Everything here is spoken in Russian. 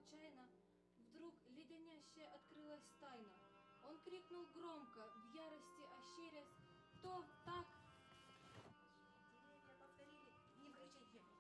случайно, вдруг леденящая открылась тайна. Он крикнул громко, в ярости ощерясь: «Кто так